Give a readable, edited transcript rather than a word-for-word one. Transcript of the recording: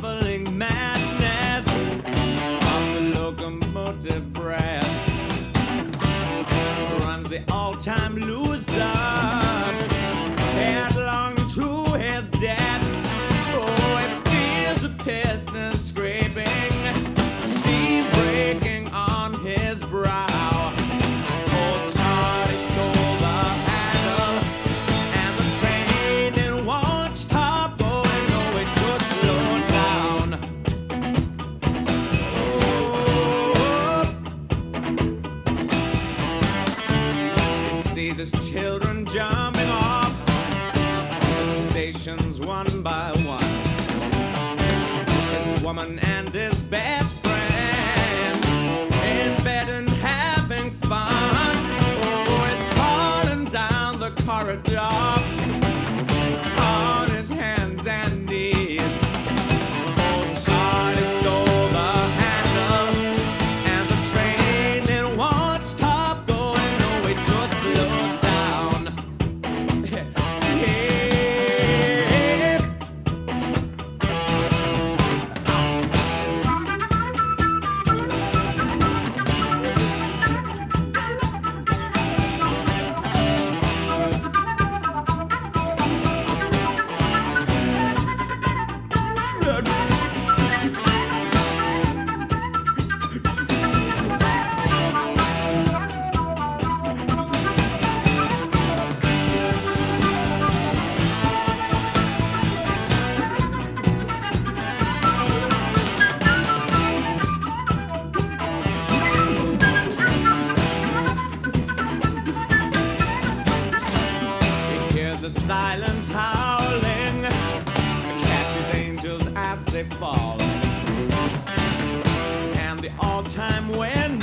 shuffling madness of the locomotive breath runs the all-time loser headlong to his death. Oh, it feels the piston scraping, steam breaking on his brow. Old Charlie stole the handle, and the train it won't stop going. No, it could slow down. Oh, he sees his children jumping off the stations one by one. His woman and his best friend in bed and having fun. Oh, he's crawling down the corridor on his hands and knees. Oh, Charlie stole the handle, and the train it won't stop going. No, it could slow down. Yeah. The silence howling catches angels as they fall, and the all-time wind